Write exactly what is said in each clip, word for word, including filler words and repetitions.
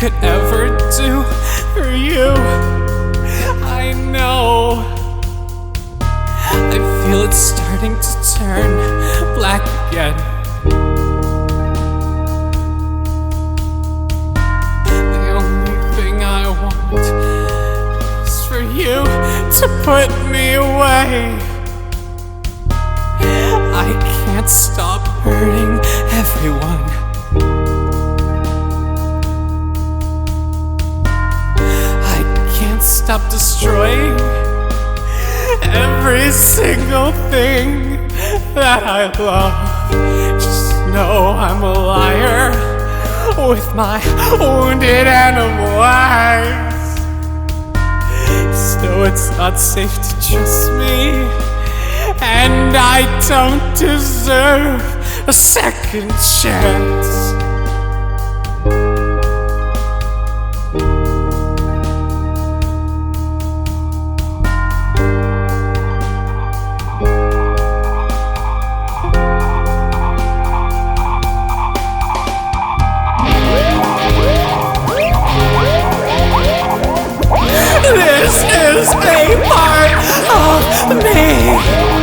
could ever do for you. I know I feel it starting to turn black again. The only thing I want is for you to put me away. I can't stop hurting everyone. I can't stop destroying every single thing that I love. Just know I'm a liar with my wounded animal eyes. So it's not safe to trust me, and I don't deserve a second chance. This is a part of me.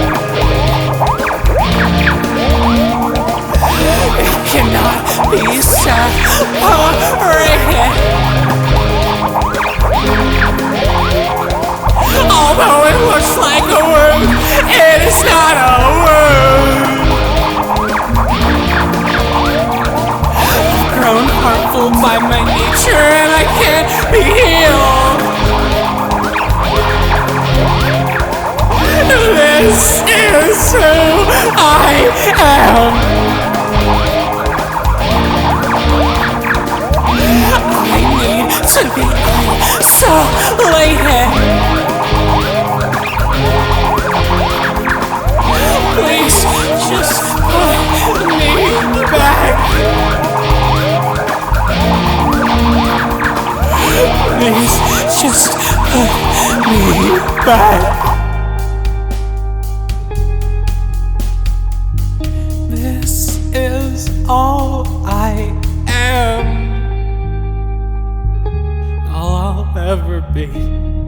It cannot be separated. Although it looks like a wound, it is not a wound. I've grown harmful by my nature, and I can't be healed. This is who I am. I need to be isolated. Please just put me back. Please just put me back. This is all I am, all I'll ever be.